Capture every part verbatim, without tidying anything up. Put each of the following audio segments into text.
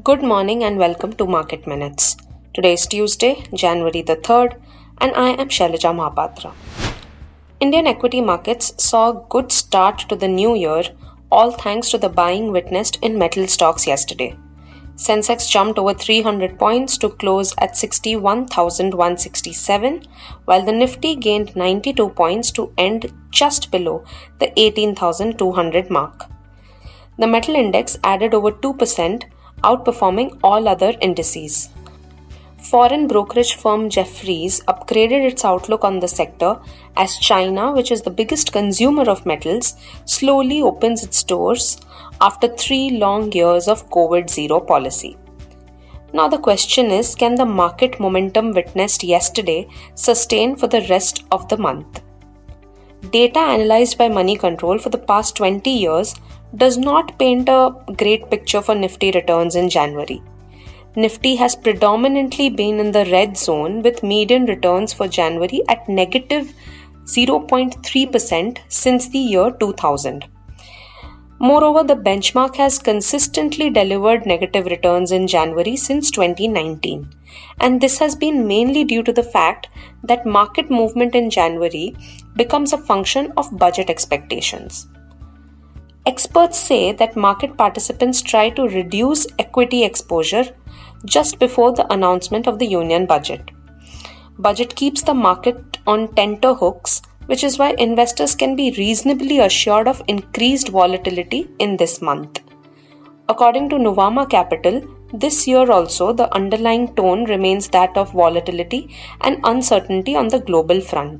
Good morning and welcome to Market Minutes. Today is Tuesday, January the third, and I am Shailaja Mahapatra. Indian equity markets saw a good start to the new year, all thanks to the buying witnessed in metal stocks yesterday. Sensex jumped over three hundred points to close at sixty-one thousand one hundred sixty-seven, while the Nifty gained ninety-two points to end just below the eighteen thousand two hundred mark. The metal index added over two percent, outperforming all other indices. Foreign brokerage firm Jefferies upgraded its outlook on the sector as China, which is the biggest consumer of metals, slowly opens its doors after three long years of COVID zero policy. Now the question is, can the market momentum witnessed yesterday sustain for the rest of the month? Data analyzed by Moneycontrol for the past twenty years does not paint a great picture for Nifty returns in January. Nifty has predominantly been in the red zone with median returns for January at negative zero point three percent since the year two thousand. Moreover, the benchmark has consistently delivered negative returns in January since twenty nineteen, and this has been mainly due to the fact that market movement in January becomes a function of budget expectations. Experts say that market participants try to reduce equity exposure just before the announcement of the union budget. Budget keeps the market on tenterhooks, which is why investors can be reasonably assured of increased volatility in this month. According to Nuvama Capital, this year also the underlying tone remains that of volatility and uncertainty on the global front.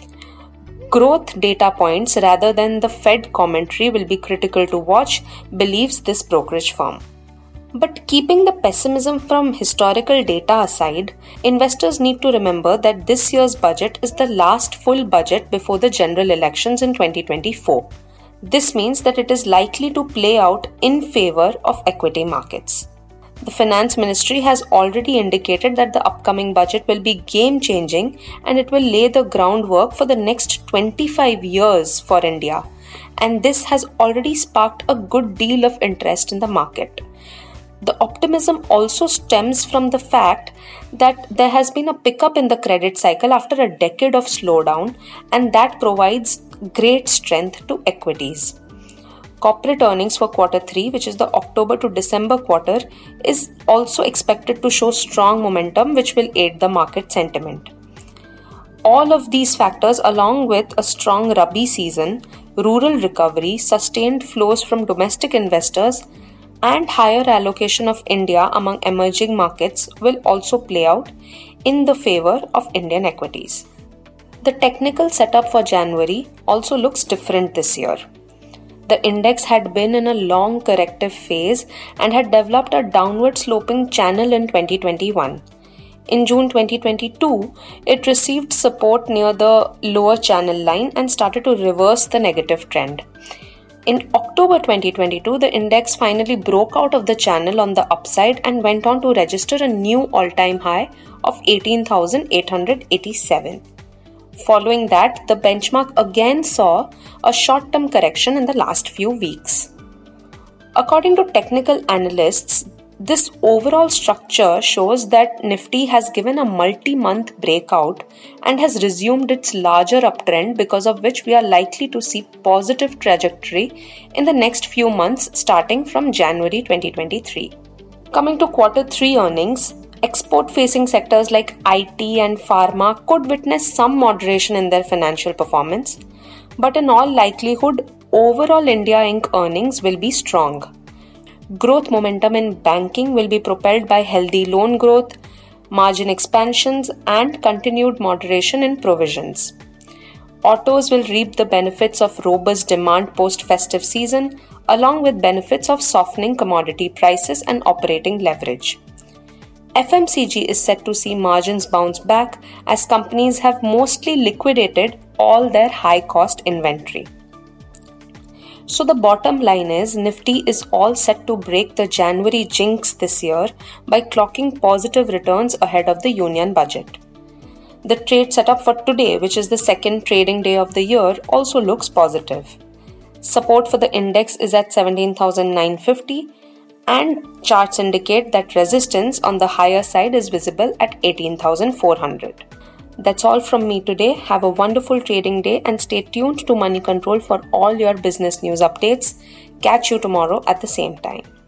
Growth data points rather than the Fed commentary will be critical to watch, believes this brokerage firm. But keeping the pessimism from historical data aside, investors need to remember that this year's budget is the last full budget before the general elections in twenty twenty-four. This means that it is likely to play out in favor of equity markets. The Finance Ministry has already indicated that the upcoming budget will be game-changing and it will lay the groundwork for the next twenty-five years for India. And this has already sparked a good deal of interest in the market. The optimism also stems from the fact that there has been a pickup in the credit cycle after a decade of slowdown, and that provides great strength to equities. Corporate earnings for quarter three, which is the October to December quarter, is also expected to show strong momentum, which will aid the market sentiment. All of these factors, along with a strong Rabi season, rural recovery, sustained flows from domestic investors, and higher allocation of India among emerging markets, will also play out in the favor of Indian equities. The technical setup for January also looks different this year. The index had been in a long corrective phase and had developed a downward sloping channel in twenty twenty-one. In June twenty twenty-two, it received support near the lower channel line and started to reverse the negative trend. In October twenty twenty-two, the index finally broke out of the channel on the upside and went on to register a new all-time high of eighteen thousand eight hundred eighty-seven. Following that, the benchmark again saw a short-term correction in the last few weeks. According to technical analysts, this overall structure shows that Nifty has given a multi-month breakout and has resumed its larger uptrend, because of which we are likely to see positive trajectory in the next few months starting from January twenty twenty-three. Coming to quarter three earnings, export-facing sectors like I T and pharma could witness some moderation in their financial performance, but in all likelihood, overall India Incorporated earnings will be strong. Growth momentum in banking will be propelled by healthy loan growth, margin expansions, and continued moderation in provisions. Autos will reap the benefits of robust demand post-festive season, along with benefits of softening commodity prices and operating leverage. F M C G is set to see margins bounce back as companies have mostly liquidated all their high-cost inventory. So the bottom line is, Nifty is all set to break the January jinx this year by clocking positive returns ahead of the union budget. The trade setup for today, which is the second trading day of the year, also looks positive. Support for the index is at seventeen thousand nine hundred fifty and charts indicate that resistance on the higher side is visible at eighteen thousand four hundred. That's all from me today. Have a wonderful trading day and stay tuned to Money Control for all your business news updates. Catch you tomorrow at the same time.